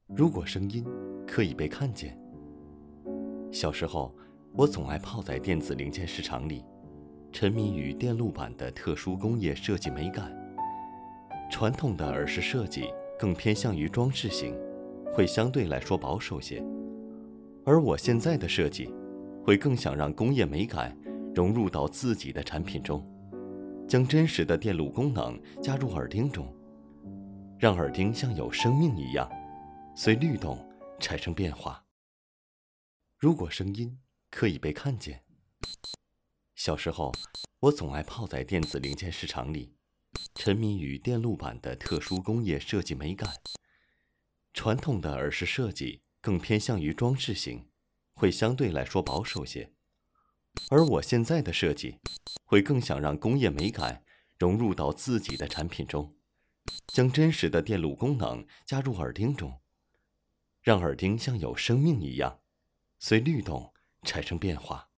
如果声音可以被看见。小时候，我总爱泡在电子零件市场里，沉迷于电路板的特殊工业设计美感。传统的耳饰设计更偏向于装饰型，会相对来说保守些。而我现在的设计，会更想让工业美感融入到自己的产品中，将真实的电路功能加入耳钉中，让耳钉像有生命一样，随律动产生变化。如果声音可以被看见。小时候，我总爱泡在电子零件市场里，沉迷于电路板的特殊工业设计美感。传统的耳饰设计更偏向于装饰型，会相对来说保守些。而我现在的设计，会更想让工业美感融入到自己的产品中，将真实的电路功能加入耳钉中，让耳钉像有生命一样，随律动产生变化。